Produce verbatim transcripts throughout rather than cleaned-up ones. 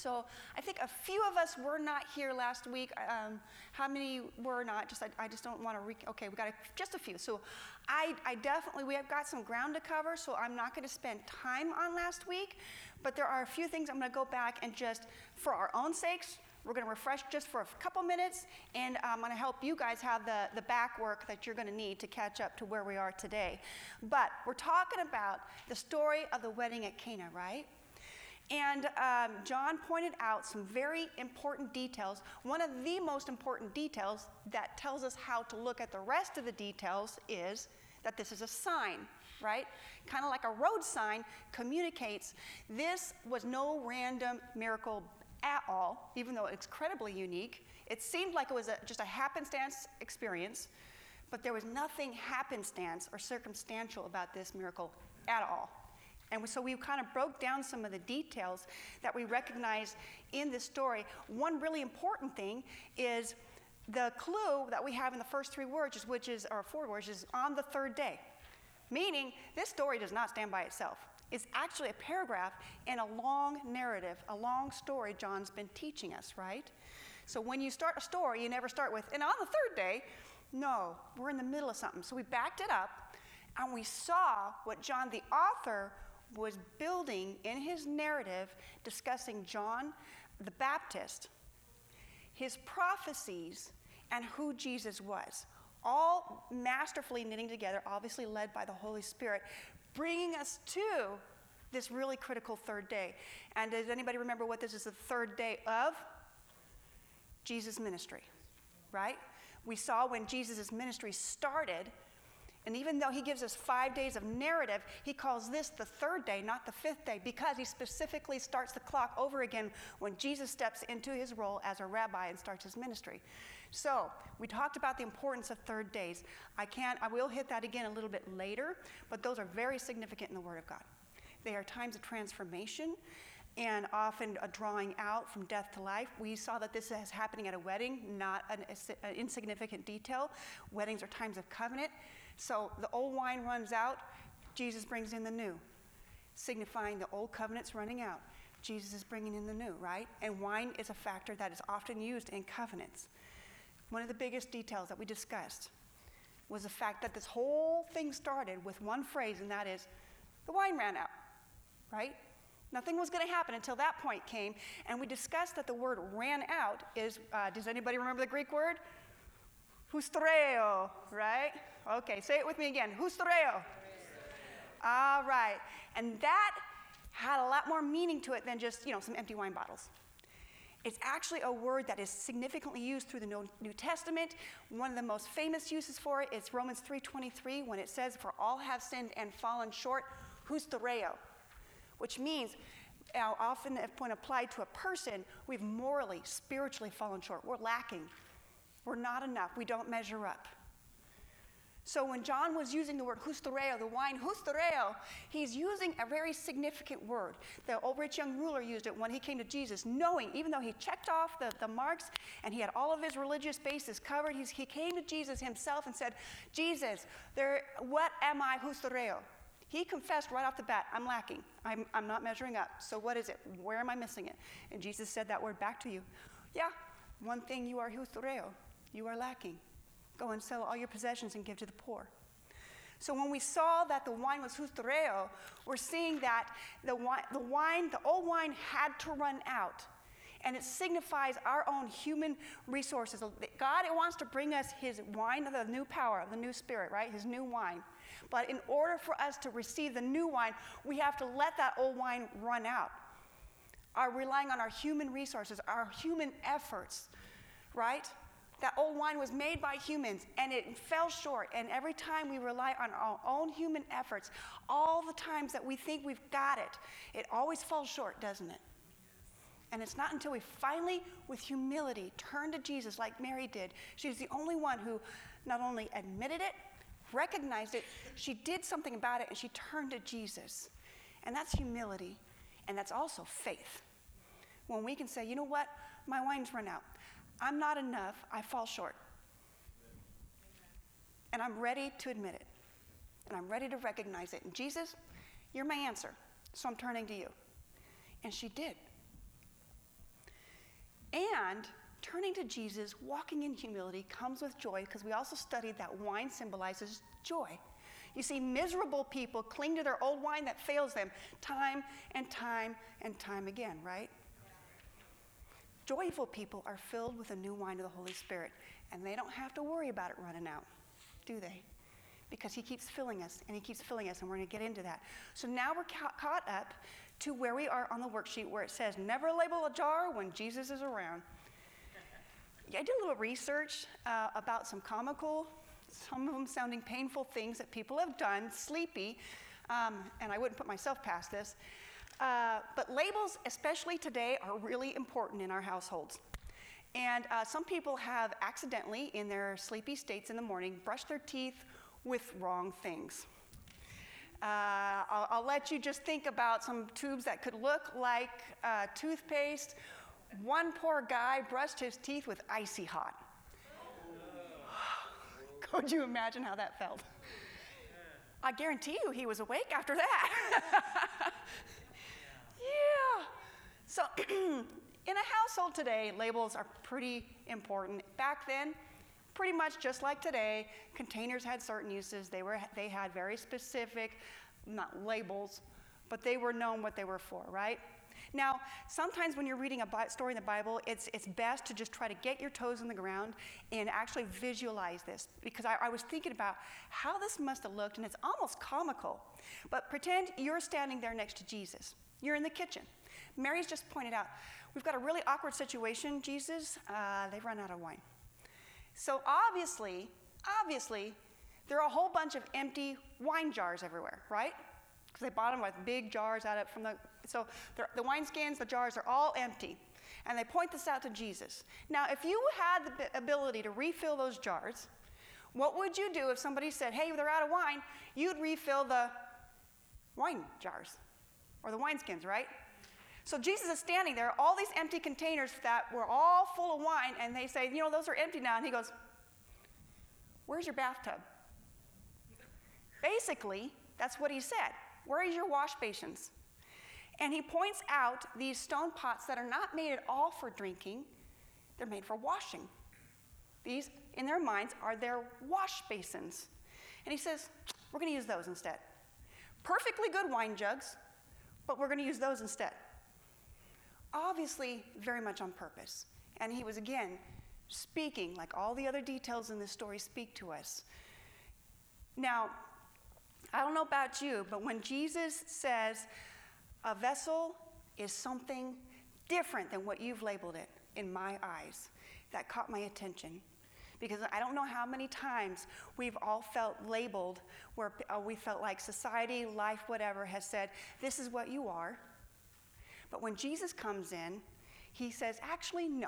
So I think a few of us were not here last week. Um, how many were not? Just I, I just don't want to. Re- okay, we got a, just a few. So I, I definitely we have got some ground to cover. So I'm not going to spend time on last week, but there are a few things I'm going to go back and just for our own sakes. We're going to refresh just for a couple minutes, and I'm going to help you guys have the, the back work that you're going to need to catch up to where we are today. But we're talking about the story of the wedding at Cana, right? And um, John pointed out some very important details. One of the most important details that tells us how to look at the rest of the details is that this is a sign, right? Kind of like a road sign communicates this was no random miracle at all, even though it's incredibly unique. It seemed like it was a, just a happenstance experience, but there was nothing happenstance or circumstantial about this miracle at all. And so we kind of broke down some of the details that we recognize in this story. One really important thing is the clue that we have in the first three words, which is, or four words, is on the third day. Meaning, this story does not stand by itself. It's actually a paragraph in a long narrative, a long story John's been teaching us, right? So when you start a story, you never start with, and on the third day, no, we're in the middle of something. So we backed it up, and we saw what John, the author, was building in his narrative, discussing John the Baptist, his prophecies, and who Jesus was. All masterfully knitting together, obviously led by the Holy Spirit, bringing us to this really critical third day. And does anybody remember what this is the third day of? Jesus' ministry, right? We saw when Jesus' ministry started, and even though he gives us five days of narrative, he calls this the third day, not the fifth day, because he specifically starts the clock over again when Jesus steps into his role as a rabbi and starts his ministry. So we talked about the importance of third days. I can't, I will hit that again a little bit later, but those are very significant in the Word of God. They are times of transformation and often a drawing out from death to life. We saw that this is happening at a wedding, not an, an insignificant detail. Weddings are times of covenant. So the old wine runs out, Jesus brings in the new, signifying the old covenant's running out. Jesus is bringing in the new, right? And wine is a factor that is often used in covenants. One of the biggest details that we discussed was the fact that this whole thing started with one phrase, and that is, the wine ran out, right? Nothing was going to happen until that point came, and we discussed that the word ran out is, uh, does anybody remember the Greek word? Hustreo, right? Okay, say it with me again. Hustreo. All right. And that had a lot more meaning to it than just, you know, some empty wine bottles. It's actually a word that is significantly used through the New Testament. One of the most famous uses for it is Romans three twenty-three, when it says, for all have sinned and fallen short, hustreo, which means, uh, often when applied to a person, we've morally, spiritually fallen short. We're lacking. We're not enough. We don't measure up. So when John was using the word hustreo, the wine hustreo, he's using a very significant word. The old rich young ruler used it when he came to Jesus, knowing, even though he checked off the, the marks and he had all of his religious bases covered, he's, he came to Jesus himself and said, Jesus, there, what am I hustreo? He confessed right off the bat, I'm lacking. I'm, I'm not measuring up. So what is it? Where am I missing it? And Jesus said that word back to you. Yeah, one thing you are hustreo. You are lacking. Go and sell all your possessions and give to the poor. So when we saw that the wine was hustreo, we're seeing that the wine, the wine, the old wine had to run out. And it signifies our own human resources. God wants to bring us his wine of the new power, of the new spirit, right? His new wine. But in order for us to receive the new wine, we have to let that old wine run out. Are relying on our human resources, our human efforts, right? That old wine was made by humans, and it fell short. And every time we rely on our own human efforts, all the times that we think we've got it, it always falls short, doesn't it? And it's not until we finally, with humility, turn to Jesus like Mary did. She was the only one who not only admitted it, recognized it, she did something about it, and she turned to Jesus. And that's humility, and that's also faith. When we can say, you know what, my wine's run out. I'm not enough. I fall short. And I'm ready to admit it. And I'm ready to recognize it. And Jesus, you're my answer. So I'm turning to you. And she did. And turning to Jesus, walking in humility, comes with joy, because we also studied that wine symbolizes joy. You see, miserable people cling to their old wine that fails them time and time and time again, right? Joyful people are filled with a new wine of the Holy Spirit, and they don't have to worry about it running out, do they? Because he keeps filling us, and he keeps filling us, and we're going to get into that. So now we're ca- caught up to where we are on the worksheet where it says, never label a jar when Jesus is around. Yeah, I did a little research uh, about some comical, some of them sounding painful things that people have done, sleepy, um, and I wouldn't put myself past this. Uh, but labels, especially today, are really important in our households. And uh, some people have accidentally, in their sleepy states in the morning, brushed their teeth with wrong things. Uh, I'll, I'll let you just think about some tubes that could look like uh, toothpaste. One poor guy brushed his teeth with icy hot. Could you imagine how that felt? I guarantee you he was awake after that. Yeah. So in a household today, labels are pretty important. Back then, pretty much just like today, containers had certain uses. They were they had very specific, not labels, but they were known what they were for, right? Now, sometimes when you're reading a Bi- story in the Bible, it's it's best to just try to get your toes in the ground and actually visualize this. Because I, I was thinking about how this must have looked, and it's almost comical. But pretend you're standing there next to Jesus. You're in the kitchen. Mary's just pointed out, we've got a really awkward situation, Jesus. Uh, they've run out of wine. So obviously, obviously, there are a whole bunch of empty wine jars everywhere, right? Because they bought them with big jars out of from the, so the wineskins, the jars are all empty. And they point this out to Jesus. Now, if you had the ability to refill those jars, what would you do if somebody said, hey, they're out of wine? You'd refill the wine jars or the wineskins, right? So Jesus is standing there, all these empty containers that were all full of wine, and they say, you know, those are empty now. And he goes, where's your bathtub? Basically, that's what he said. Where is your wash basins? And he points out these stone pots that are not made at all for drinking. They're made for washing. These, in their minds, are their wash basins. And he says, we're going to use those instead. Perfectly good wine jugs, but we're going to use those instead. Obviously, very much on purpose. And he was, again, speaking, like all the other details in this story speak to us. Now, I don't know about you, but when Jesus says a vessel is something different than what you've labeled it, in my eyes, that caught my attention. Because I don't know how many times we've all felt labeled where uh, we felt like society, life, whatever, has said, this is what you are. But when Jesus comes in, he says, actually, no.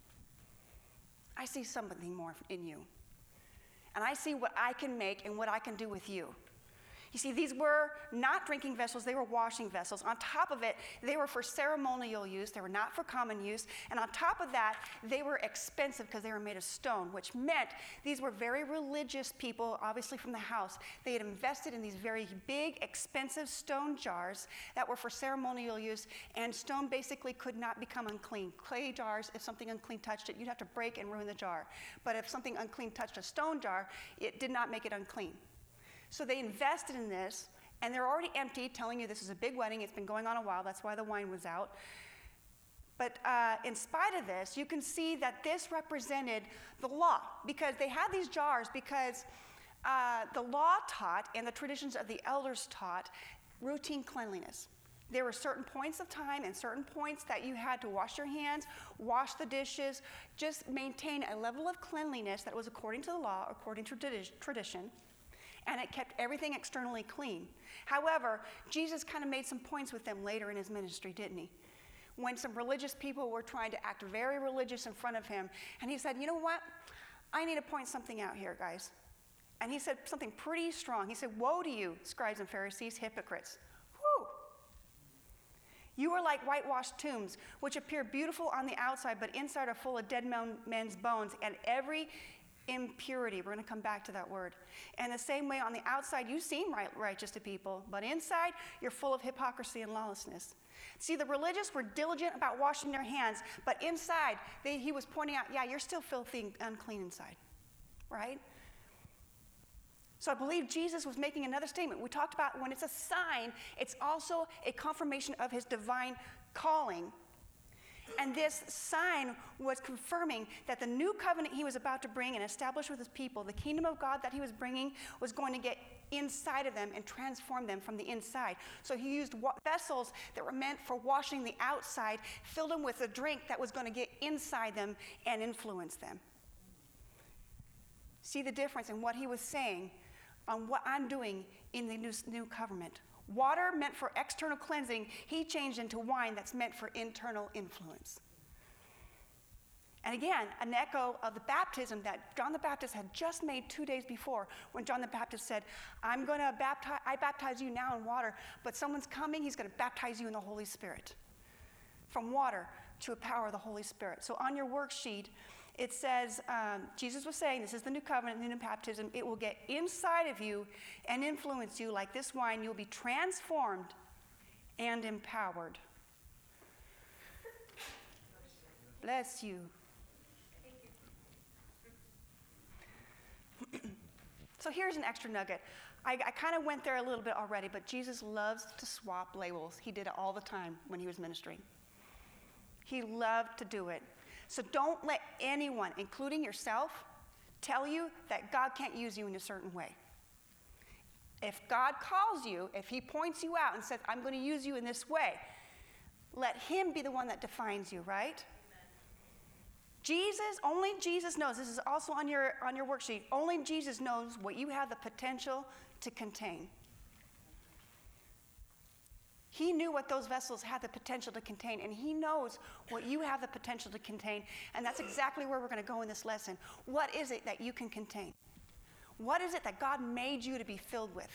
I see something more in you. And I see what I can make and what I can do with you. You see, these were not drinking vessels, they were washing vessels. On top of it, they were for ceremonial use, they were not for common use. And on top of that, they were expensive because they were made of stone, which meant these were very religious people, obviously from the house. They had invested in these very big, expensive stone jars that were for ceremonial use, and stone basically could not become unclean. Clay jars, if something unclean touched it, you'd have to break and ruin the jar. But if something unclean touched a stone jar, it did not make it unclean. So they invested in this, and they're already empty, telling you this is a big wedding. It's been going on a while. That's why the wine was out. But uh, in spite of this, you can see that this represented the law, because they had these jars because uh, the law taught and the traditions of the elders taught routine cleanliness. There were certain points of time and certain points that you had to wash your hands, wash the dishes, just maintain a level of cleanliness that was according to the law, according to tradition. And it kept everything externally clean. However, Jesus kind of made some points with them later in his ministry, didn't he? When some religious people were trying to act very religious in front of him, and he said, you know what? I need to point something out here, guys. And he said something pretty strong. He said, woe to you, scribes and Pharisees, hypocrites. Whew. You are like whitewashed tombs, which appear beautiful on the outside, but inside are full of dead men's bones and every impurity. We're going to come back to that word. And the same way on the outside, you seem right, righteous to people, but inside, you're full of hypocrisy and lawlessness. See, the religious were diligent about washing their hands, but inside, they, he was pointing out, yeah, you're still filthy and unclean inside, right? So I believe Jesus was making another statement. We talked about when it's a sign, it's also a confirmation of his divine calling. And this sign was confirming that the new covenant he was about to bring and establish with his people, the kingdom of God that he was bringing, was going to get inside of them and transform them from the inside. So he used wa- vessels that were meant for washing the outside, filled them with a drink that was going to get inside them and influence them. See the difference in what he was saying on what I'm doing in the new, new covenant. Water meant for external cleansing, he changed into wine that's meant for internal influence. And again, an echo of the baptism that John the Baptist had just made two days before, when John the Baptist said, I'm going to baptize, I baptize you now in water, but someone's coming, he's going to baptize you in the Holy Spirit. From water to a power of the Holy Spirit. So on your worksheet, it says, um, Jesus was saying, this is the new covenant, the new baptism. It will get inside of you and influence you like this wine. You'll be transformed and empowered. Bless you. So here's an extra nugget. I, I kind of went there a little bit already, but Jesus loves to swap labels. He did it all the time when he was ministering. He loved to do it. So don't let anyone, including yourself, tell you that God can't use you in a certain way. If God calls you, if he points you out and says, I'm going to use you in this way, let him be the one that defines you, right? Amen. Jesus, only Jesus knows, this is also on your, on your worksheet, only Jesus knows what you have the potential to contain. He knew what those vessels had the potential to contain, and he knows what you have the potential to contain, and that's exactly where we're going to go in this lesson. What is it that you can contain? What is it that God made you to be filled with?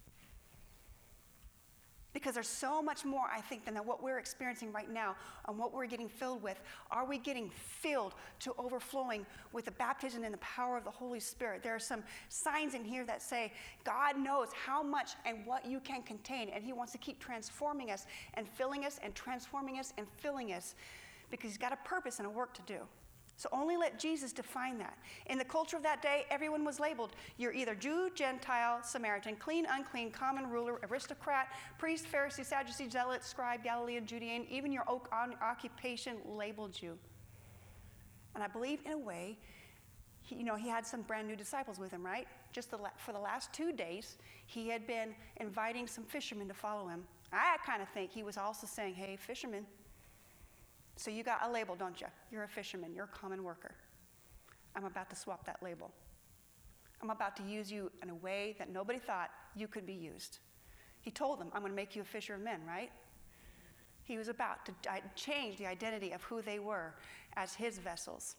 Because there's so much more, I think, than what we're experiencing right now and what we're getting filled with. Are we getting filled to overflowing with the baptism and the power of the Holy Spirit? There are some signs in here that say God knows how much and what you can contain, and he wants to keep transforming us and filling us and transforming us and filling us because he's got a purpose and a work to do. So only let Jesus define that. In the culture of that day, everyone was labeled. You're either Jew, Gentile, Samaritan, clean, unclean, common, ruler, aristocrat, priest, Pharisee, Sadducee, zealot, scribe, Galilean, Judean. Even your occupation labeled you. And I believe in a way, he, you know, he had some brand new disciples with him, right? Just the, for the last two days, he had been inviting some fishermen to follow him. I kind of think he was also saying, hey, fishermen, so you got a label, don't you? You're a fisherman. You're a common worker. I'm about to swap that label. I'm about to use you in a way that nobody thought you could be used. He told them, I'm going to make you a fisher of men, right? He was about to change the identity of who they were as his vessels.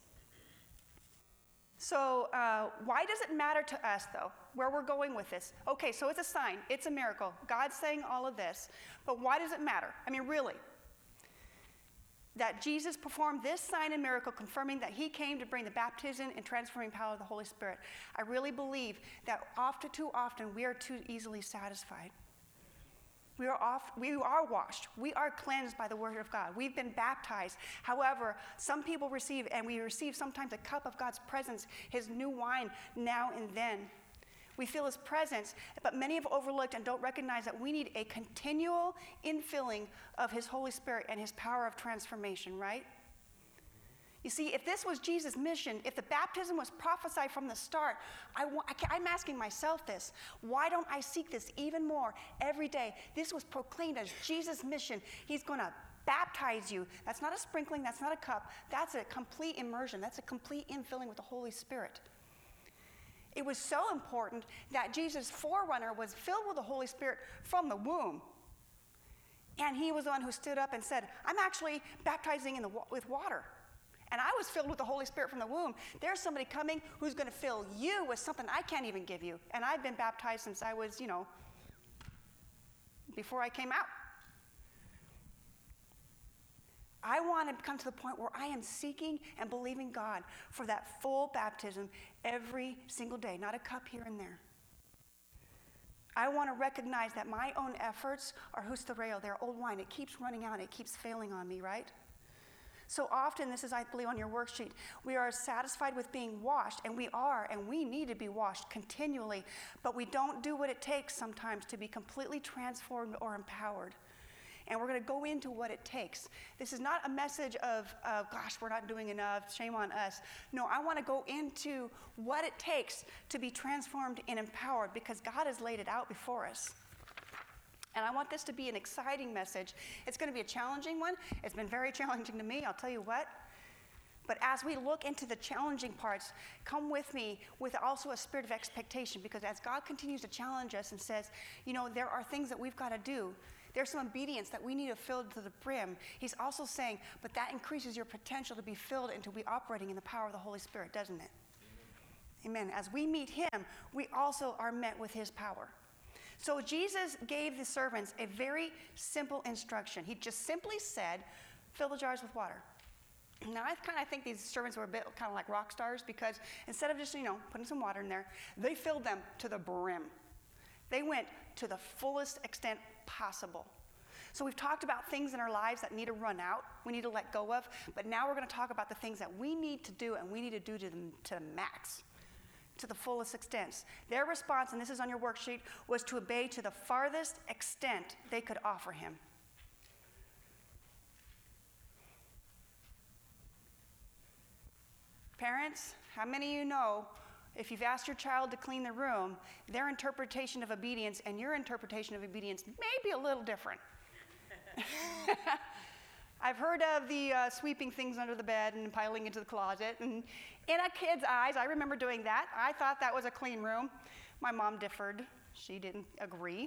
So uh, why does it matter to us, though, where we're going with this? Okay, so it's a sign. It's a miracle. God's saying all of this. But why does it matter? I mean, really? That Jesus performed this sign and miracle, confirming that he came to bring the baptism and transforming power of the Holy Spirit. I really believe that often, too often, we are too easily satisfied. We are off, we are washed. We are cleansed by the word of God. We've been baptized. However, some people receive, and we receive sometimes a cup of God's presence, his new wine now and then. We feel his presence, but many have overlooked and don't recognize that we need a continual infilling of his Holy Spirit and his power of transformation, right? You see, if this was Jesus' mission, if the baptism was prophesied from the start, I want, I I'm asking myself this. Why don't I seek this even more every day? This was proclaimed as Jesus' mission. He's going to baptize you. That's not a sprinkling. That's not a cup. That's a complete immersion. That's a complete infilling with the Holy Spirit. It was so important that Jesus' forerunner was filled with the Holy Spirit from the womb. And he was the one who stood up and said, I'm actually baptizing in the, with water. And I was filled with the Holy Spirit from the womb. There's somebody coming who's going to fill you with something I can't even give you. And I've been baptized since I was, you know, before I came out. I want to come to the point where I am seeking and believing God for that full baptism every single day, not a cup here and there. I want to recognize that my own efforts are hustereo, they're old wine. It keeps running out. It keeps failing on me, right? So often, this is, I believe, on your worksheet, we are satisfied with being washed, and we are, and we need to be washed continually, but we don't do what it takes sometimes to be completely transformed or empowered. And we're going to go into what it takes. This is not a message of, uh, gosh, we're not doing enough, shame on us. No, I want to go into what it takes to be transformed and empowered, because God has laid it out before us. And I want this to be an exciting message. It's going to be a challenging one. It's been very challenging to me, I'll tell you what. But as we look into the challenging parts, come with me with also a spirit of expectation, because as God continues to challenge us and says, you know, there are things that we've got to do. There's some obedience that we need to fill to the brim. He's also saying, but that increases your potential to be filled and to be operating in the power of the Holy Spirit, doesn't it? Amen. Amen. As we meet him, we also are met with his power. So Jesus gave the servants a very simple instruction. He just simply said, fill the jars with water. Now, I kind of think these servants were a bit kind of like rock stars, because instead of just, you know, putting some water in there, they filled them to the brim. They went to the fullest extent possible. So we've talked about things in our lives that need to run out, we need to let go of, but now we're going to talk about the things that we need to do, and we need to do to the, to the max, to the fullest extent. Their response, and this is on your worksheet, was to obey to the farthest extent they could offer him. Parents, how many of you know, if you've asked your child to clean the room, their interpretation of obedience and your interpretation of obedience may be a little different? I've heard of the uh, sweeping things under the bed and piling into the closet. And in a kid's eyes, I remember doing that. I thought that was a clean room. My mom differed. She didn't agree.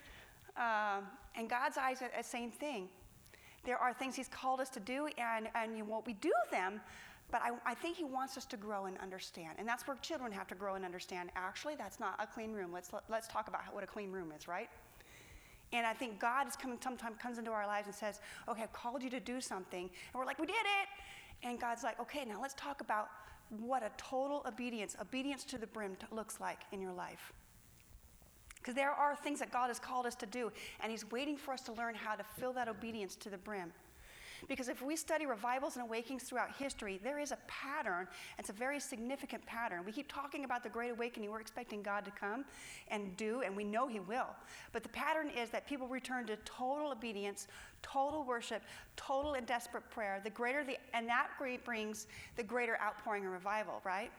Um, and God's eyes are the same thing. There are things he's called us to do, and, and you won't we do them. But I, I think he wants us to grow and understand. And that's where children have to grow and understand. Actually, that's not a clean room. Let's, let's talk about what a clean room is, right? And I think God is coming, sometimes comes into our lives and says, okay, I've called you to do something. And we're like, we did it. And God's like, okay, now let's talk about what a total obedience, obedience to the brim t- looks like in your life. Because there are things that God has called us to do, and he's waiting for us to learn how to fill that obedience to the brim. Because if we study revivals and awakenings throughout history, there is a pattern. It's a very significant pattern. We keep talking about the Great Awakening. We're expecting God to come and do, and we know he will. But the pattern is that people return to total obedience, total worship, total and desperate prayer. The greater the, and that brings the greater outpouring and revival, right?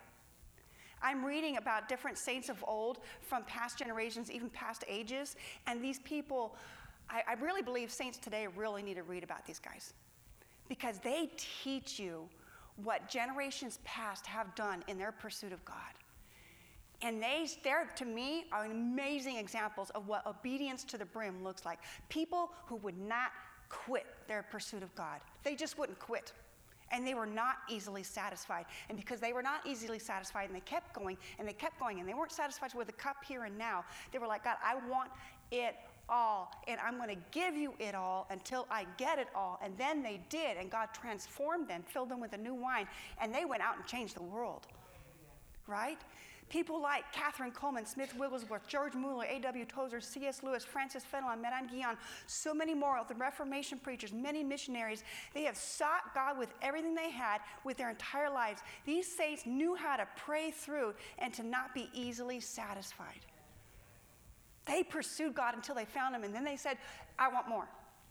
I'm reading about different saints of old from past generations, even past ages, and these people, I, I really believe saints today really need to read about these guys. Because they teach you what generations past have done in their pursuit of God. And they, they're, to me, are amazing examples of what obedience to the brim looks like. People who would not quit their pursuit of God. They just wouldn't quit. And they were not easily satisfied. And because they were not easily satisfied, and they kept going, and they kept going, and they weren't satisfied with the cup here and now, they were like, God, I want it all, and I'm going to give you it all until I get it all. And then they did, and God transformed them, filled them with a new wine, and they went out and changed the world. Right? People like Catherine Coleman, Smith Wigglesworth, George Mueller, A W Tozer, C S Lewis, Francis Fenelon, Madame Guyon, so many more, the Reformation preachers, many missionaries, they have sought God with everything they had with their entire lives. These saints knew how to pray through and to not be easily satisfied. They pursued God until they found him, and then they said, I want more.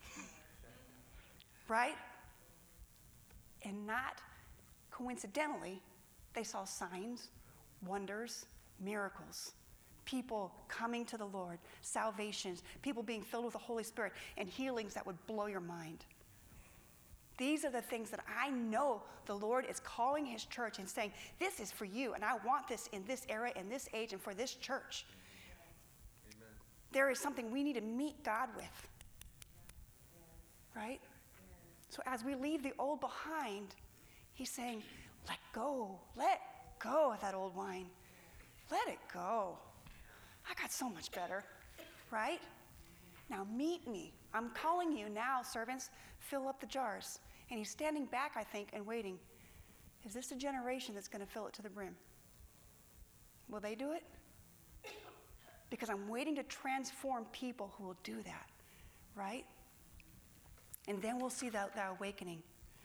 Right? And not coincidentally, they saw signs, wonders, miracles, people coming to the Lord, salvations, people being filled with the Holy Spirit, and healings that would blow your mind. These are the things that I know the Lord is calling his church and saying, this is for you, and I want this in this era, in this age, and for this church. Amen. There is something we need to meet God with. Right? So as we leave the old behind, he's saying, let go, let go of that old wine. Let it go. I got so much better, right? Now meet me. I'm calling you now, servants, fill up the jars. And he's standing back, I think, and waiting. Is this a generation that's going to fill it to the brim? Will they do it? because I'm waiting to transform people who will do that, right? And then we'll see the, the awakening.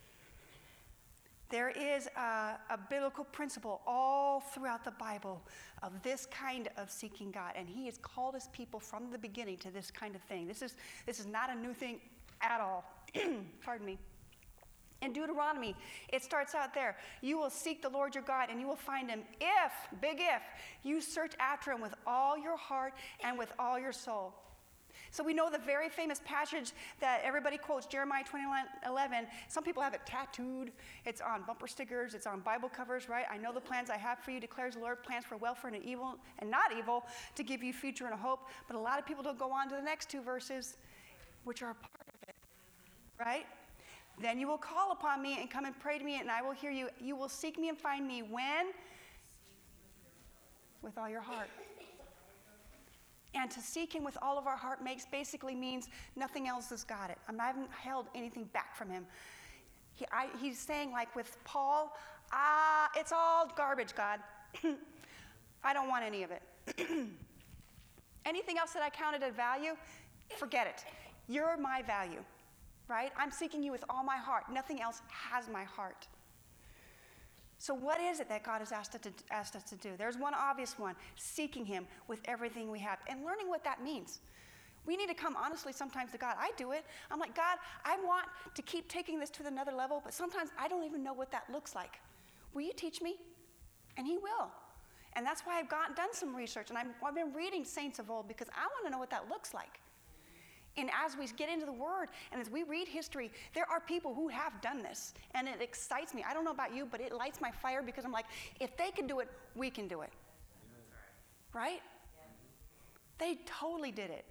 There is a, a biblical principle all throughout the Bible of this kind of seeking God, and he has called his people from the beginning to this kind of thing. This is, this is not a new thing at all. Pardon me. In Deuteronomy, it starts out there. You will seek the Lord your God, and you will find him if, big if, you search after him with all your heart and with all your soul. So we know the very famous passage that everybody quotes, Jeremiah twenty-one eleven. Some people have it tattooed. It's on bumper stickers. It's on Bible covers, right? I know the plans I have for you, declares the Lord, plans for welfare and evil, and not evil, to give you future and a hope. But a lot of people don't go on to the next two verses, which are a part of it, right? Then you will call upon me and come and pray to me, and I will hear you. You will seek me and find me when? With all your heart. And to seek him with all of our heart makes basically means nothing else has got it. I, mean, I haven't held anything back from him. He, I, he's saying, like with Paul, ah, it's all garbage, God. I don't want any of it. Anything else that I counted as value, forget it. You're my value, right? I'm seeking you with all my heart. Nothing else has my heart. So what is it that God has asked us, to, asked us to do? There's one obvious one, seeking him with everything we have and learning what that means. We need to come honestly sometimes to God. I do it. I'm like, God, I want to keep taking this to another level, but sometimes I don't even know what that looks like. Will you teach me? And he will. And that's why I've got, done some research, and I'm, I've been reading saints of old because I want to know what that looks like. And as we get into the Word, and as we read history, there are people who have done this, and it excites me. I don't know about you, but it lights my fire because I'm like, if they can do it, we can do it. Right? They totally did it.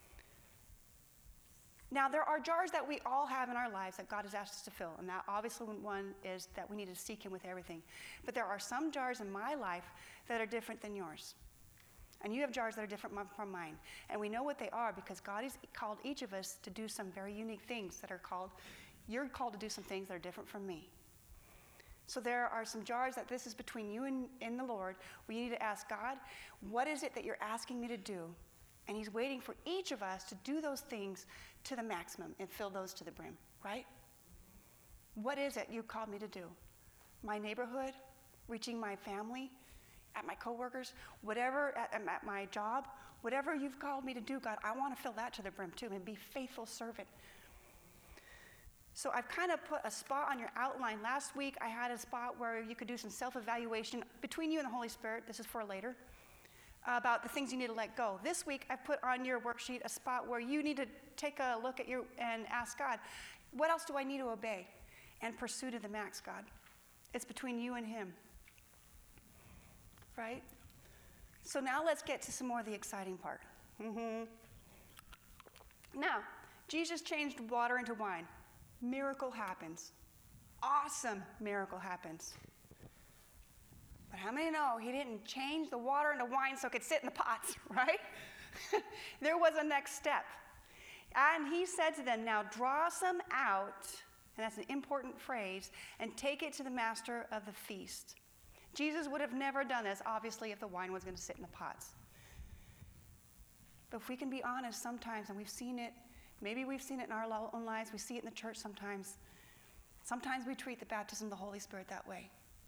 Now, there are jars that we all have in our lives that God has asked us to fill, and that obviously one is that we need to seek him with everything. But there are some jars in my life that are different than yours. And you have jars that are different from mine. And we know what they are because God has called each of us to do some very unique things that are called, you're called to do some things that are different from me. So there are some jars that this is between you and, and the Lord. We need to ask God, what is it that you're asking me to do? And he's waiting for each of us to do those things to the maximum and fill those to the brim, right? What is it you called me to do? My neighborhood? Reaching my family? At my coworkers, whatever, at, at my job, whatever you've called me to do, God, I want to fill that to the brim too and be faithful servant. So I've kind of put a spot on your outline. Last week I had a spot where you could do some self-evaluation between you and the Holy Spirit. This is for later. About the things you need to let go. This week I put on your worksheet a spot where you need to take a look at your and ask God, what else do I need to obey and pursue to the max, God? It's between you and him. Right? So now let's get to some more of the exciting part. Mm-hmm. Now, Jesus changed water into wine. Miracle happens. Awesome miracle happens. But how many know he didn't change the water into wine so it could sit in the pots, right? There was a next step. And he said to them, now draw some out, and that's an important phrase, and take it to the master of the feast. Jesus would have never done this, obviously, if the wine was going to sit in the pots. But if we can be honest sometimes, and we've seen it, maybe we've seen it in our own lives, we see it in the church sometimes. Sometimes we treat the baptism of the Holy Spirit that way.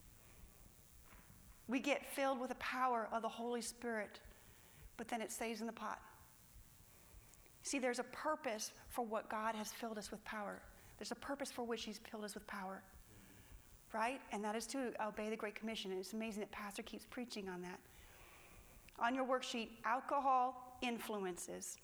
We get filled with the power of the Holy Spirit, but then it stays in the pot. See, there's a purpose for what God has filled us with power. There's a purpose for which he's filled us with power. Right? And that is to obey the Great Commission. And it's amazing that Pastor keeps preaching on that. On your worksheet, alcohol influences.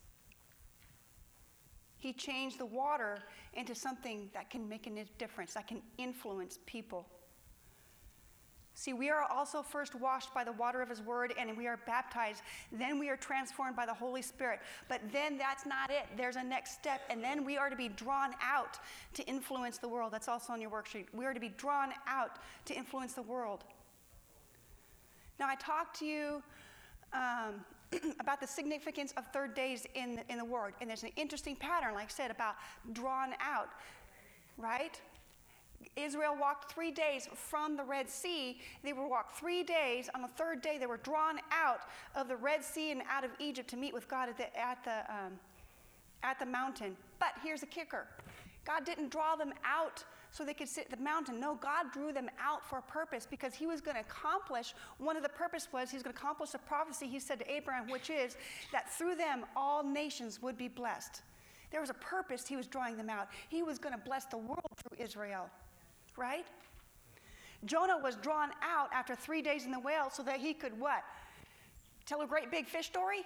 He changed the water into something that can make a difference, that can influence people. See, we are also first washed by the water of his word, and we are baptized. Then we are transformed by the Holy Spirit. But then that's not it. There's a next step, and then we are to be drawn out to influence the world. That's also on your worksheet. We are to be drawn out to influence the world. Now, I talked to you um, about the significance of third days in the, in the word, and there's an interesting pattern, like I said, about drawn out, right? Israel walked three days from the Red Sea. They were walked three days. On the third day, they were drawn out of the Red Sea and out of Egypt to meet with God at the, at the, um, at the mountain. But here's the kicker. God didn't draw them out so they could sit at the mountain. No, God drew them out for a purpose, because he was going to accomplish, one of the purpose was he's going to accomplish a prophecy he said to Abraham, which is that through them all nations would be blessed. There was a purpose he was drawing them out. He was going to bless the world through Israel, right? Jonah was drawn out after three days in the whale so that he could what? Tell a great big fish story?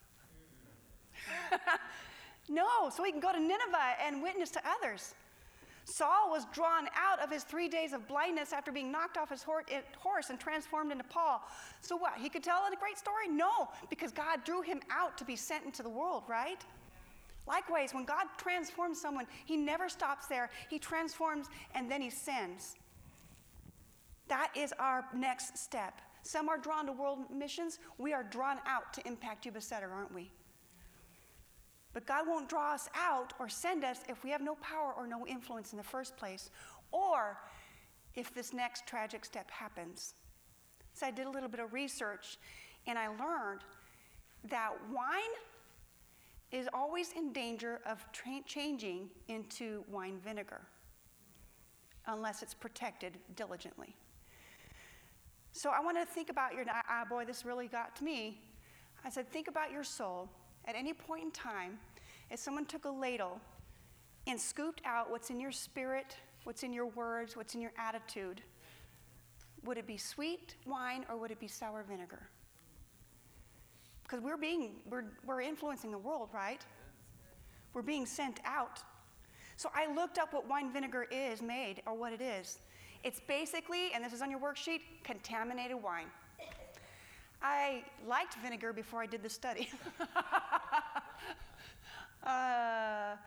No, so he can go to Nineveh and witness to others. Saul was drawn out of his three days of blindness after being knocked off his horse and transformed into Paul. So what? He could tell a great story? No, because God drew him out to be sent into the world, right? Likewise, when God transforms someone, he never stops there. He transforms and then he sends. That is our next step. Some are drawn to world missions. We are drawn out to impact Yuba Sutter, aren't we? But God won't draw us out or send us if we have no power or no influence in the first place, or if this next tragic step happens. So I did a little bit of research, and I learned that wine is always in danger of tra- changing into wine vinegar unless it's protected diligently. So I want to think about your, ah, boy, this really got to me. I said, think about your soul. At any point in time, if someone took a ladle and scooped out what's in your spirit, what's in your words, what's in your attitude, would it be sweet wine or would it be sour vinegar? Because we're being, we're, we're influencing the world, right? We're being sent out. So I looked up what wine vinegar is made, or what it is. It's basically, and this is on your worksheet, contaminated wine. I liked vinegar before I did the study. uh,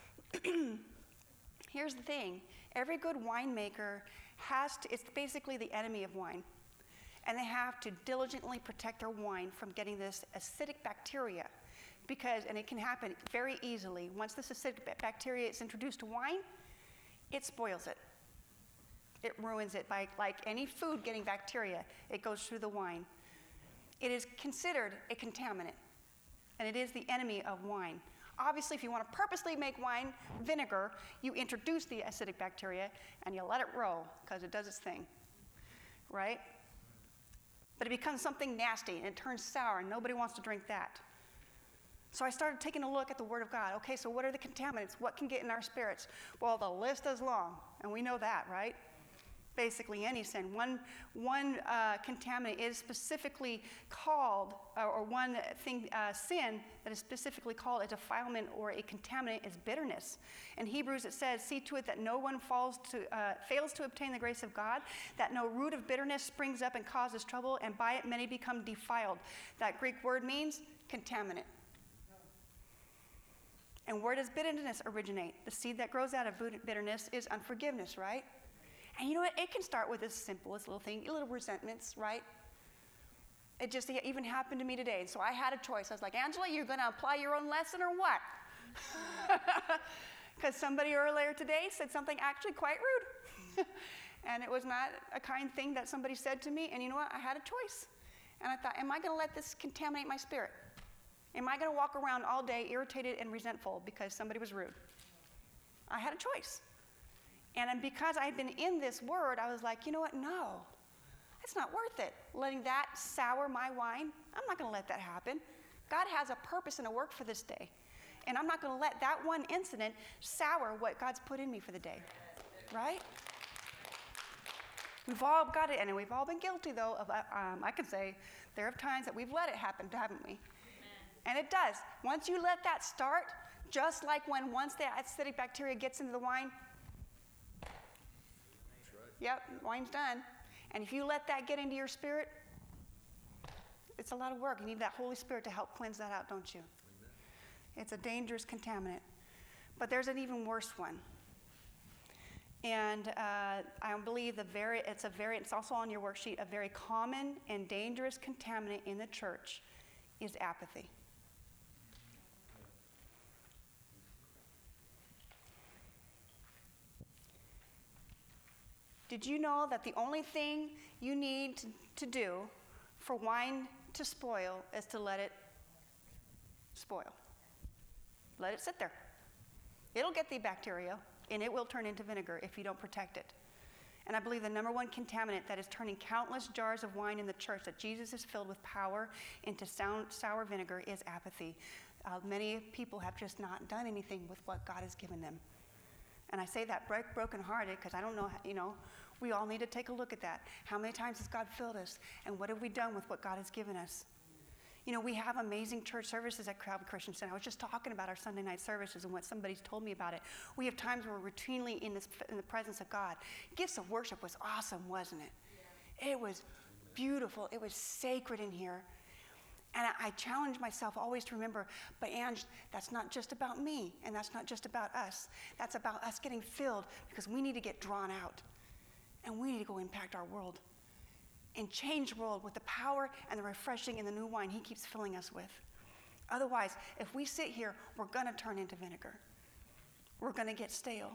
here's the thing. Every good winemaker has to, it's basically the enemy of wine. And they have to diligently protect their wine from getting this acidic bacteria. Because, and it can happen very easily, once this acidic bacteria is introduced to wine, it spoils it. It ruins it. By, like any food getting bacteria, it goes through the wine. It is considered a contaminant, and it is the enemy of wine. Obviously, if you want to purposely make wine vinegar, you introduce the acidic bacteria, and you let it roll, because it does its thing, right? But it becomes something nasty, and it turns sour, and nobody wants to drink that. So I started taking a look at the Word of God. Okay, so what are the contaminants? What can get in our spirits? Well, the list is long, and we know that, right? Basically any sin. One, one uh, contaminant is specifically called, uh, or one thing, uh, sin that is specifically called a defilement or a contaminant is bitterness. In Hebrews it says, see to it that no one falls to, uh, fails to obtain the grace of God, that no root of bitterness springs up and causes trouble, and by it many become defiled. That Greek word means contaminant. And where does bitterness originate? The seed that grows out of bitterness is unforgiveness, right? And you know what? It can start with the simplest little thing, little resentments, right? It just even happened to me today. And so I had a choice. I was like, Angela, you're going to apply your own lesson or what? Because somebody earlier today said something actually quite rude. And it was not a kind thing that somebody said to me. And you know what? I had a choice. And I thought, am I going to let this contaminate my spirit? Am I going to walk around all day irritated and resentful because somebody was rude? I had a choice. And because I had been in this word, I was like, you know what? No, it's not worth it. Letting that sour my wine, I'm not going to let that happen. God has a purpose and a work for this day. And I'm not going to let that one incident sour what God's put in me for the day. Right? We've all got it, and we've all been guilty, though, of, um, I can say, there are times that we've let it happen, haven't we? Amen. And it does. Once you let that start, just like when once the acidic bacteria gets into the wine, yep, wine's done. And if you let that get into your spirit, it's a lot of work. You need that Holy Spirit to help cleanse that out, don't you? Amen. It's a dangerous contaminant. But there's an even worse one. And uh, I believe the very, it's a very, it's also on your worksheet, a very common and dangerous contaminant in the church is apathy. Did you know that the only thing you need to, to do for wine to spoil is to let it spoil? Let it sit there. It'll get the bacteria, and it will turn into vinegar if you don't protect it. And I believe the number one contaminant that is turning countless jars of wine in the church that Jesus has filled with power into sour vinegar is apathy. Uh, many people have just not done anything with what God has given them. And I say that break, brokenhearted because I don't know, how, you know, we all need to take a look at that. How many times has God filled us? And what have we done with what God has given us? You know, we have amazing church services at Calvary Christian Center. I was just talking about our Sunday night services and what somebody's told me about it. We have times where we're routinely in, this, in the presence of God. Gifts of worship was awesome, wasn't it? Yeah. It was beautiful. It was sacred in here. And I, I challenge myself always to remember, but Ange, that's not just about me, and that's not just about us. That's about us getting filled because we need to get drawn out, and we need to go impact our world and change the world with the power and the refreshing and the new wine he keeps filling us with. Otherwise, if we sit here, we're going to turn into vinegar. We're going to get stale.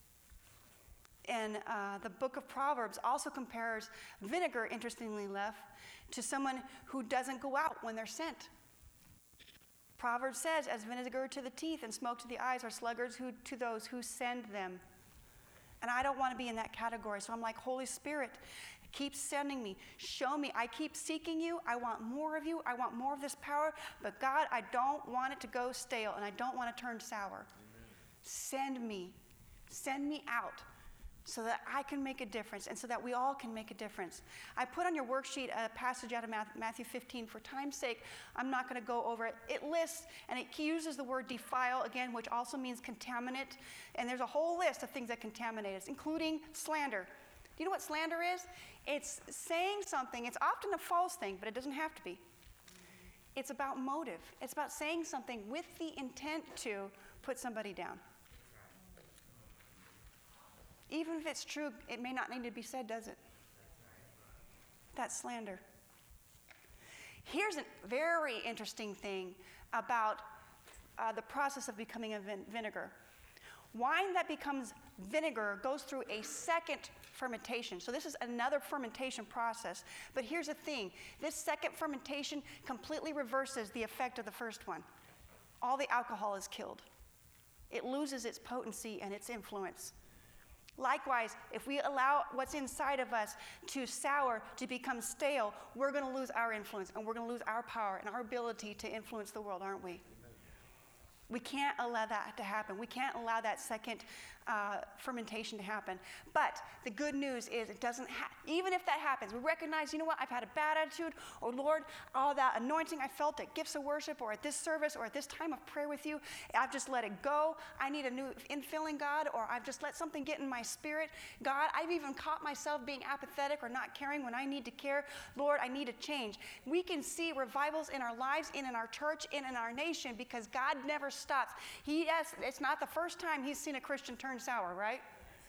And uh, the book of Proverbs also compares vinegar, interestingly enough, to someone who doesn't go out when they're sent. Proverbs says, as vinegar to the teeth and smoke to the eyes are sluggards who, to those who send them. And I don't want to be in that category. So I'm like, Holy Spirit, keep sending me. Show me. I keep seeking you. I want more of you. I want more of this power. But God, I don't want it to go stale, and I don't want to turn sour. Amen. Send me. Send me out so that I can make a difference and so that we all can make a difference. I put on your worksheet a passage out of Matthew fifteen. For time's sake, I'm not going to go over it. It lists, and it uses the word defile again, which also means contaminate. And there's a whole list of things that contaminate us, including slander. Do you know what slander is? It's saying something. It's often a false thing, but it doesn't have to be. It's about motive. It's about saying something with the intent to put somebody down. Even if it's true, it may not need to be said, does it? That's slander. Here's a very interesting thing about uh, the process of becoming a vin- vinegar. Wine that becomes vinegar goes through a second fermentation. So this is another fermentation process. But here's the thing. This second fermentation completely reverses the effect of the first one. All the alcohol is killed. It loses its potency and its influence. Likewise, if we allow what's inside of us to sour, to become stale, we're going to lose our influence, and we're going to lose our power and our ability to influence the world, aren't we? We can't allow that to happen. We can't allow that second uh, fermentation to happen. But the good news is it doesn't ha- even if that happens, we recognize, you know what, I've had a bad attitude, or Lord, all that anointing I felt at gifts of worship or at this service or at this time of prayer with you, I've just let it go. I need a new infilling, God, or I've just let something get in my spirit. God, I've even caught myself being apathetic or not caring when I need to care. Lord, I need to change. We can see revivals in our lives, and in our church, and in our nation, because God never stops. He has, it's not the first time he's seen a Christian turn sour, right?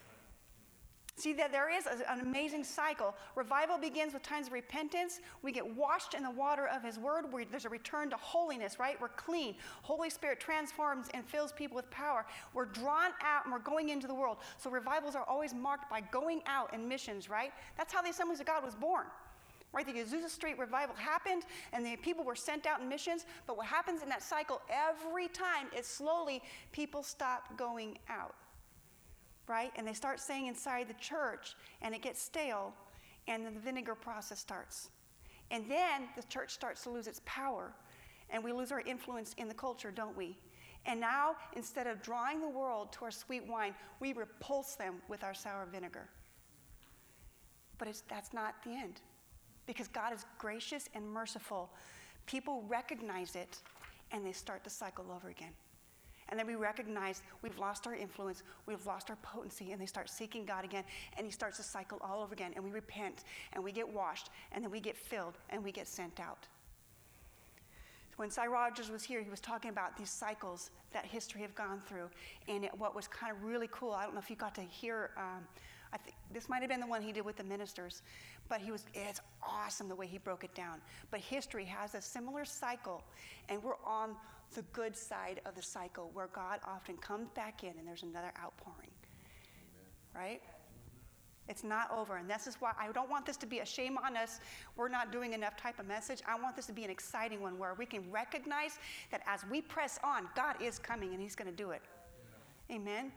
See, that there is a, an amazing cycle. Revival begins with times of repentance. We get washed in the water of his word. We, there's a return to holiness, right? We're clean. Holy Spirit transforms and fills people with power. We're drawn out and we're going into the world. So revivals are always marked by going out and missions, right? That's how the Assemblies of God was born. Right, the Azusa Street revival happened, and the people were sent out in missions. But what happens in that cycle every time is slowly people stop going out, right? And they start staying inside the church, and it gets stale, and then the vinegar process starts. And then the church starts to lose its power, and we lose our influence in the culture, don't we? And now, instead of drawing the world to our sweet wine, we repulse them with our sour vinegar. But it's, that's not the end. Because God is gracious and merciful. People recognize it, and they start to cycle over again. And then we recognize we've lost our influence, we've lost our potency, and they start seeking God again, and he starts to cycle all over again. And we repent, and we get washed, and then we get filled, and we get sent out. When Cy Rogers was here, he was talking about these cycles that history have gone through. And it, what was kind of really cool, I don't know if you got to hear, um, I think this might have been the one he did with the ministers, but he was, it's awesome the way he broke it down. But history has a similar cycle, and we're on the good side of the cycle where God often comes back in and there's another outpouring. Amen. Right? It's not over. And this is why I don't want this to be a shame on us. We're not doing enough type of message. I want this to be an exciting one where we can recognize that as we press on, God is coming and he's going to do it. Amen. Amen.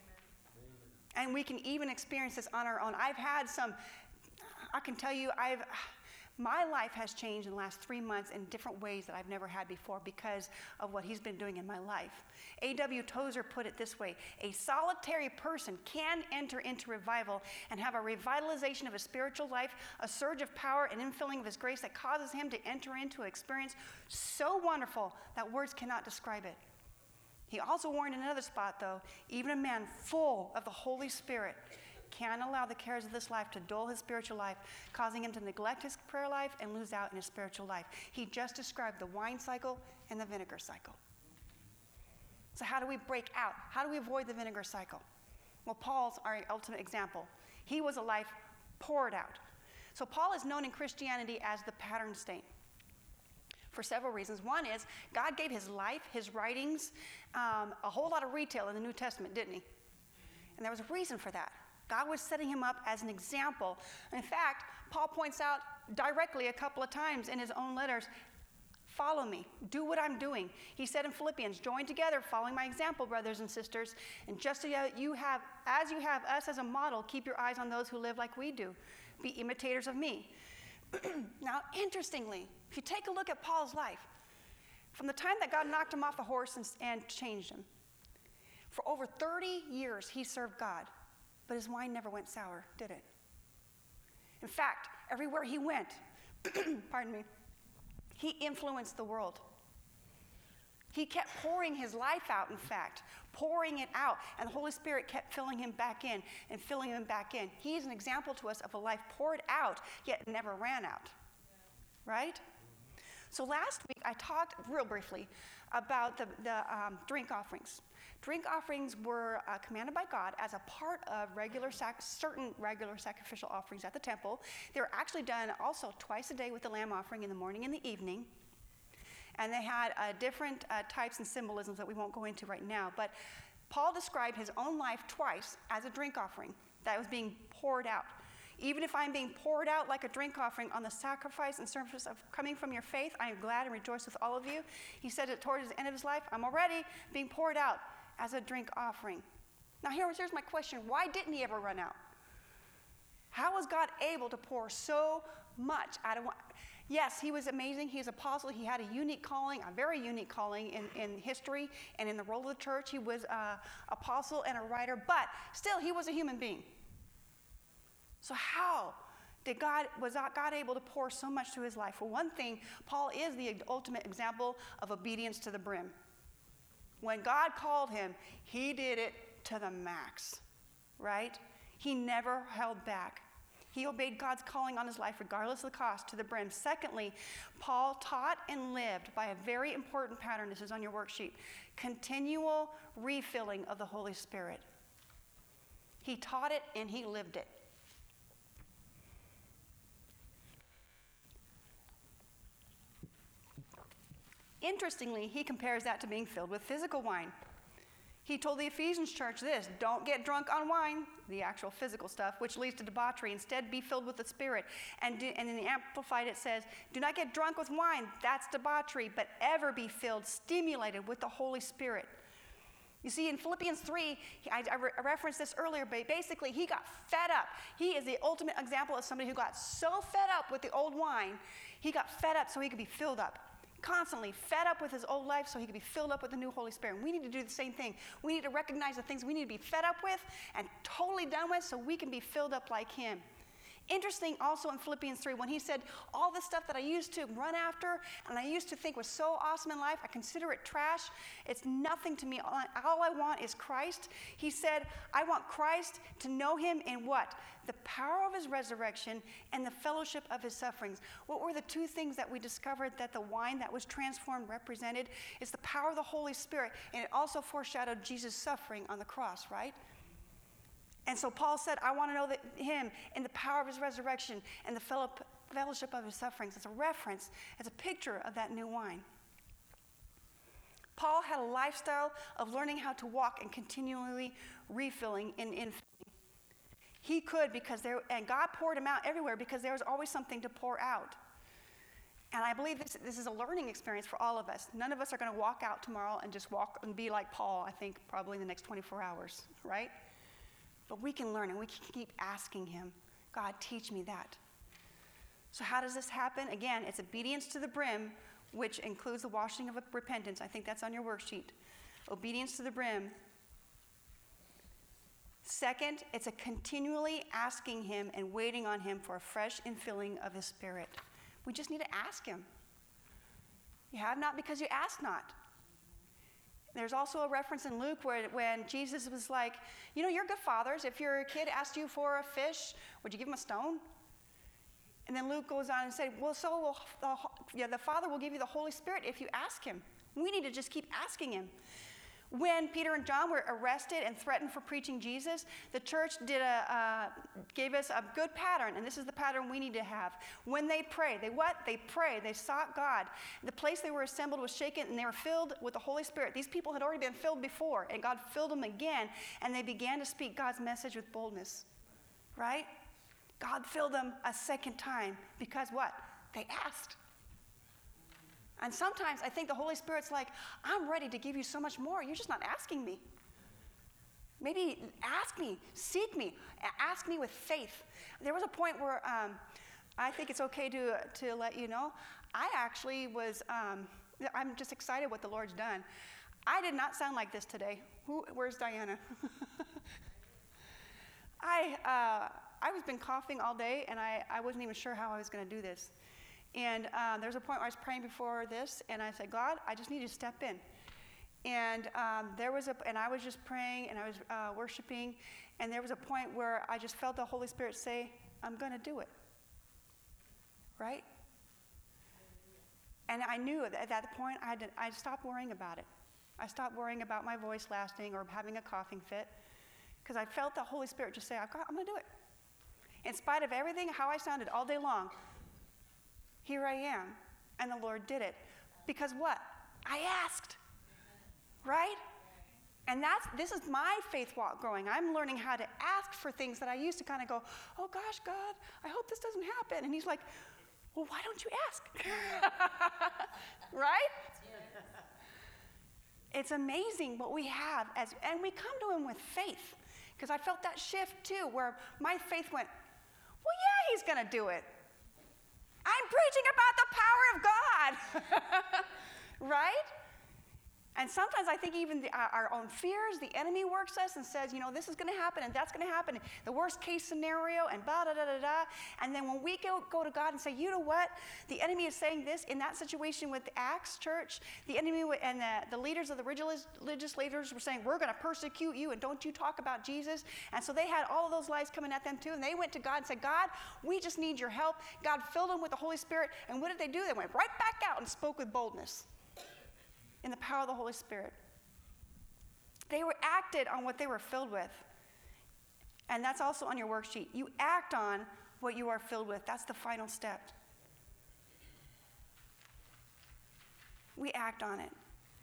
And we can even experience this on our own. I've had some, I can tell you, I've, my life has changed in the last three months in different ways that I've never had before because of what he's been doing in my life. A W Tozer put it this way: a solitary person can enter into revival and have a revitalization of his spiritual life, a surge of power and infilling of his grace that causes him to enter into an experience so wonderful that words cannot describe it. He also warned in another spot, though, even a man full of the Holy Spirit can allow the cares of this life to dull his spiritual life, causing him to neglect his prayer life and lose out in his spiritual life. He just described the wine cycle and the vinegar cycle. So how do we break out? How do we avoid the vinegar cycle? Well, Paul's our ultimate example. He was a life poured out. So Paul is known in Christianity as the pattern saint for several reasons. One is God gave his life, his writings, um, a whole lot of retail in the New Testament, didn't he? And there was a reason for that. God was setting him up as an example. In fact, Paul points out directly a couple of times in his own letters, follow me, do what I'm doing. He said in Philippians, join together, following my example, brothers and sisters, and just as you have, as you have us as a model, keep your eyes on those who live like we do. Be imitators of me. Now, interestingly, if you take a look at Paul's life, from the time that God knocked him off the horse and, and changed him, for over thirty years he served God, but his wine never went sour, did it? In fact, everywhere he went, pardon me, he influenced the world. He kept pouring his life out, in fact, pouring it out, and the Holy Spirit kept filling him back in and filling him back in. He is an example to us of a life poured out, yet never ran out, right? So last week, I talked real briefly about the, the um, drink offerings. Drink offerings were uh, commanded by God as a part of regular sac- certain regular sacrificial offerings at the temple. They were actually done also twice a day with the lamb offering in the morning and the evening. And they had uh, different uh, types and symbolisms that we won't go into right now. But Paul described his own life twice as a drink offering that was being poured out. Even if I'm being poured out like a drink offering on the sacrifice and service of coming from your faith, I am glad and rejoice with all of you. He said it towards the end of his life, I'm already being poured out as a drink offering. Now here, here's my question. Why didn't he ever run out? How was God able to pour so much out of one? Yes, he was amazing. He's an apostle. He had a unique calling, a very unique calling in, in history and in the role of the church. He was an apostle and a writer, but still he was a human being. So how did God, was God able to pour so much to his life? For one thing, Paul is the ultimate example of obedience to the brim. When God called him, he did it to the max, right? He never held back. He obeyed God's calling on his life regardless of the cost to the brim. Secondly, Paul taught and lived by a very important pattern. This is on your worksheet. Continual refilling of the Holy Spirit. He taught it and he lived it. Interestingly, he compares that to being filled with physical wine. He told the Ephesians church this: don't get drunk on wine, the actual physical stuff, which leads to debauchery. Instead, be filled with the Spirit. And, do, and in the Amplified, it says, do not get drunk with wine, that's debauchery, but ever be filled, stimulated with the Holy Spirit. You see, in Philippians three, I, I, re- I referenced this earlier, but basically he got fed up. He is the ultimate example of somebody who got so fed up with the old wine, he got fed up so he could be filled up. Constantly fed up with his old life so he could be filled up with the new Holy Spirit. We need to do the same thing. We need to recognize the things we need to be fed up with and totally done with so we can be filled up like him. Interesting also in Philippians three, when he said, all the stuff that I used to run after and I used to think was so awesome in life, I consider it trash. It's nothing to me. All I, all I want is Christ. He said, I want Christ to know him in what? The power of his resurrection and the fellowship of his sufferings. What were the two things that we discovered that the wine that was transformed represented? It's the power of the Holy Spirit, and it also foreshadowed Jesus' suffering on the cross, right? And so Paul said, I want to know that him in the power of his resurrection and the fellowship of his sufferings. It's a reference, it's a picture of that new wine. Paul had a lifestyle of learning how to walk and continually refilling and infilling. He could because there, and God poured him out everywhere because there was always something to pour out. And I believe this, this is a learning experience for all of us. None of us are going to walk out tomorrow and just walk and be like Paul, I think, probably in the next twenty-four hours, right? But we can learn and we can keep asking him, God, teach me that. So how does this happen? Again, it's obedience to the brim, which includes the washing of repentance. I think that's on your worksheet. Obedience to the brim. Second, it's a continually asking him and waiting on him for a fresh infilling of his Spirit. We just need to ask him. You have not because you ask not. There's also a reference in Luke where when Jesus was like, you know, you're good fathers. If your kid asked you for a fish, would you give him a stone? And then Luke goes on and said, well, so will the, yeah, the Father will give you the Holy Spirit if you ask him. We need to just keep asking him. When Peter and John were arrested and threatened for preaching Jesus, the church did a, uh, gave us a good pattern, and this is the pattern we need to have. When they prayed, they what? They prayed. They sought God. The place they were assembled was shaken, and they were filled with the Holy Spirit. These people had already been filled before, and God filled them again, and they began to speak God's message with boldness, right? God filled them a second time because what? They asked. And sometimes I think the Holy Spirit's like, I'm ready to give you so much more. You're just not asking me. Maybe ask me, seek me, ask me with faith. There was a point where um, I think it's okay to, to let you know, I actually was, um, I'm just excited what the Lord's done. I did not sound like this today. Who, where's Diana? I, uh, I was been coughing all day, and I, I wasn't even sure how I was going to do this. And um, there was a point where I was praying before this, and I said, God, I just need you to step in. And um, there was a, and I was just praying, and I was uh, worshiping, and there was a point where I just felt the Holy Spirit say, I'm going to do it. Right? And I knew that at that point, I had to, I stopped worrying about it. I stopped worrying about my voice lasting or having a coughing fit, because I felt the Holy Spirit just say, I've got, I'm going to do it. In spite of everything, how I sounded all day long, here I am, and the Lord did it. Because what? I asked, right? And that's, this is my faith walk growing. I'm learning how to ask for things that I used to kind of go, oh gosh, God, I hope this doesn't happen. And he's like, well, why don't you ask? Right? It's amazing what we have, as, and we come to him with faith. Because I felt that shift too, where my faith went, well, yeah, he's going to do it. I'm preaching about the power of God, right? And sometimes I think even the, our own fears, the enemy works us and says, you know, this is going to happen and that's going to happen, the worst case scenario, and blah, da, da, da, da. And then when we go, go to God and say, you know what, the enemy is saying this in that situation with the Acts church, the enemy and the, the leaders of the religious leaders were saying, we're going to persecute you and don't you talk about Jesus. And so they had all of those lies coming at them too. And they went to God and said, God, we just need your help. God filled them with the Holy Spirit. And what did they do? They went right back out and spoke with boldness. In the power of the Holy Spirit. They were acted on what they were filled with. And that's also on your worksheet. You act on what you are filled with. That's the final step. We act on it.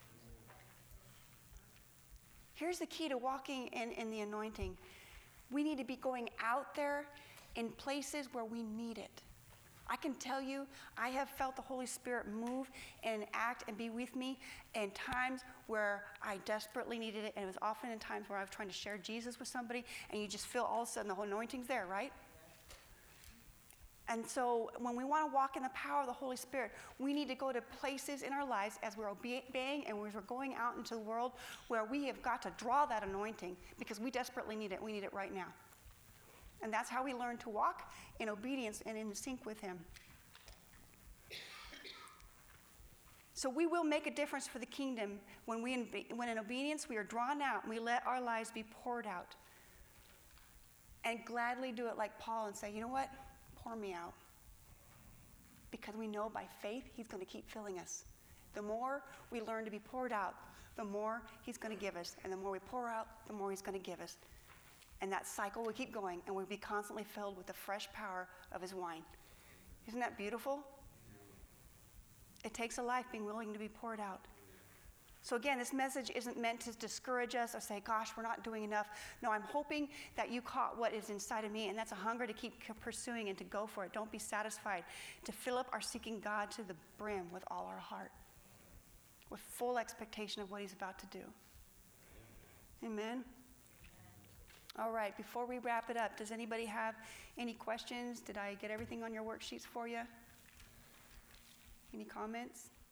Here's the key to walking in, in the anointing. We need to be going out there in places where we need it. I can tell you, I have felt the Holy Spirit move and act and be with me in times where I desperately needed it. And it was often in times where I was trying to share Jesus with somebody, and you just feel all of a sudden the whole anointing's there, right? And so when we want to walk in the power of the Holy Spirit, we need to go to places in our lives as we're obeying and as we're going out into the world where we have got to draw that anointing because we desperately need it. We need it right now. And that's how we learn to walk in obedience and in sync with him. So we will make a difference for the kingdom when, we, when in obedience we are drawn out and we let our lives be poured out. And gladly do it like Paul and say, you know what? Pour me out. Because we know by faith he's going to keep filling us. The more we learn to be poured out, the more he's going to give us. And the more we pour out, the more he's going to give us. And that cycle will keep going, and we'll be constantly filled with the fresh power of his wine. Isn't that beautiful? It takes a life being willing to be poured out. So again, this message isn't meant to discourage us or say, gosh, we're not doing enough. No, I'm hoping that you caught what is inside of me, and that's a hunger to keep pursuing and to go for it. Don't be satisfied. To fill up our seeking God to the brim with all our heart, with full expectation of what he's about to do. Amen? All right, before we wrap it up, does anybody have any questions? Did I get everything on your worksheets for you? Any comments?